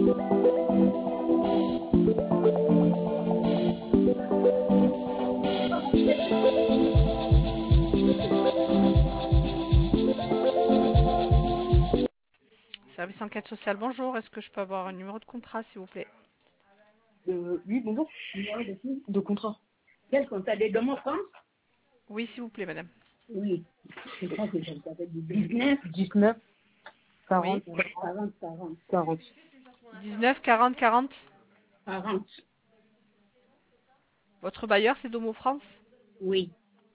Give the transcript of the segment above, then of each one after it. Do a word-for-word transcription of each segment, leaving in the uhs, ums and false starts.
Service enquête sociale, bonjour. Est-ce que je peux avoir un numéro de contrat, s'il vous plaît? Euh, oui, bonjour. Numéro de qui? De contrat. Quel contrat? Des Domo France? Oui, s'il vous plaît, madame. Oui. Je crois que j'ai fait du dix-neuf. dix-neuf, Oui. quarante, quarante, quarante. quarante. dix-neuf quarante quarante. quarante. Votre bailleur, c'est Domo France. Oui.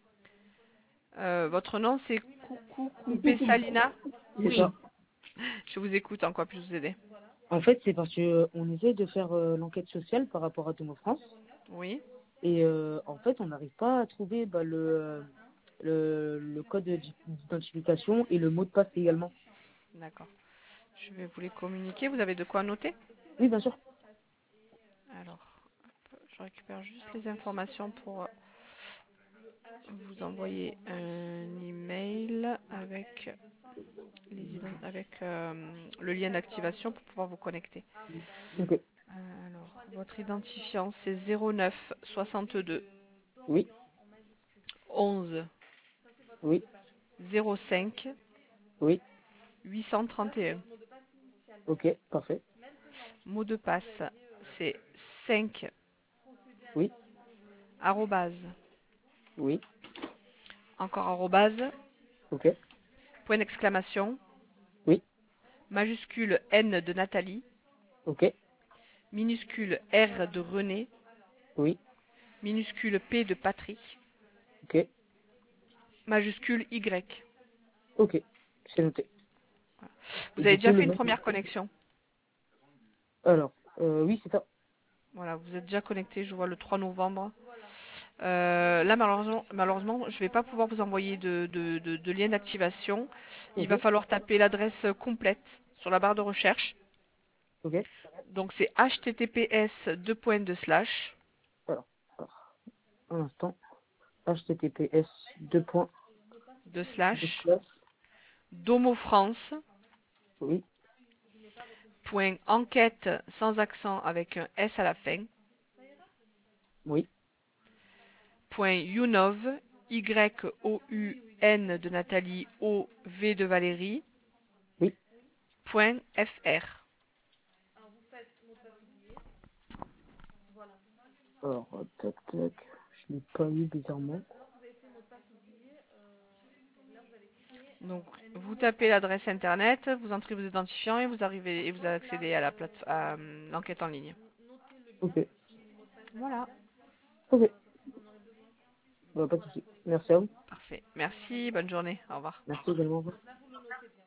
Euh, votre nom, c'est Coucou Coupé Salina. Oui. Ça. Je vous écoute, en quoi puis-je vous aider? En fait, c'est parce que euh, on essaie de faire euh, l'enquête sociale par rapport à Domo France. Oui. Et euh, en fait, on n'arrive pas à trouver bah, le, le, le code d'identification et le mot de passe également. D'accord. Je vais vous les communiquer. Vous avez de quoi noter? Oui, bien sûr. Alors, hop, je récupère juste les informations pour vous envoyer un email avec, les avec euh, le lien d'activation pour pouvoir vous connecter. Ok. Alors, votre identifiant, c'est zéro neuf soixante-deux Oui. onze Oui. zéro cinq Oui. huit cent trente et un. Ok, parfait. Mot de passe, c'est cinq Oui. arrobase, Oui. encore arrobase, Ok. point d'exclamation, Oui. majuscule N de Nathalie, Ok. minuscule R de René, Oui. minuscule P de Patrick, Ok. majuscule Y. Ok. C'est noté. Et Vous avez du coup, déjà le fait une mec. première connexion. Alors, euh, oui, c'est ça. Voilà, vous êtes déjà connecté, je vois le trois novembre. Euh, là, malheureusement, malheureusement, je ne vais pas pouvoir vous envoyer de, de, de, de lien d'activation. Il Ok. va falloir taper l'adresse complète sur la barre de recherche. Ok. Donc, c'est https deux points deux slash Alors, alors, un instant. https deux points deux deux slash slash. domofrance Oui. point enquête sans accent avec un S à la fin Oui. point younov y o u n de Nathalie o v de Valérie Oui. point fr. Alors, tac, tac. Je l'ai pas eu bizarrement. Donc, vous tapez l'adresse internet, vous entrez vos identifiants et vous arrivez et vous accédez à la plate à euh, l'enquête en ligne. Ok. Voilà, Ok. Bah, pas de souci. Merci à vous. parfait. Merci, bonne journée, au revoir. Merci également.